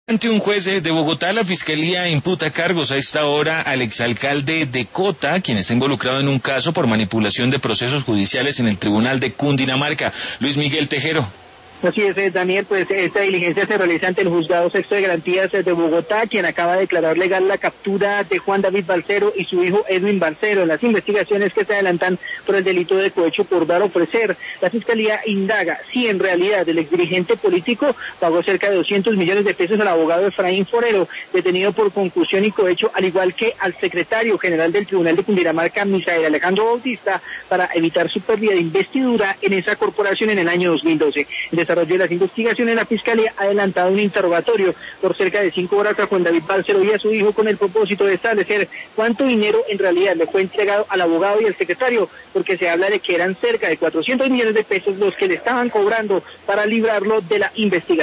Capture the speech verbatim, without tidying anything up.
Ante un juez de Bogotá, la Fiscalía imputa cargos a esta hora al exalcalde de Cota, quien está involucrado en un caso por manipulación de procesos judiciales en el Tribunal de Cundinamarca. Luis Miguel Tejero. Así es, Daniel, pues esta diligencia se realiza ante el Juzgado Sexto de Garantías de Bogotá, quien acaba de declarar legal la captura de Juan David Balcero y su hijo Edwin Balcero en las investigaciones que se adelantan por el delito de cohecho por dar o ofrecer. La Fiscalía indaga si en realidad el exdirigente político pagó cerca de doscientos millones de pesos al abogado Efraín Forero, detenido por concusión y cohecho, al igual que al secretario general del Tribunal de Cundinamarca, Misael Alejandro Bautista, para evitar su pérdida de investidura en esa corporación en el año dos mil doce. En desarrollo de las investigaciones, la Fiscalía ha adelantado un interrogatorio por cerca de cinco horas a Juan David Balcero y a su hijo con el propósito de establecer cuánto dinero en realidad le fue entregado al abogado y al secretario, porque se habla de que eran cerca de cuatrocientos millones de pesos los que le estaban cobrando para librarlo de la investigación.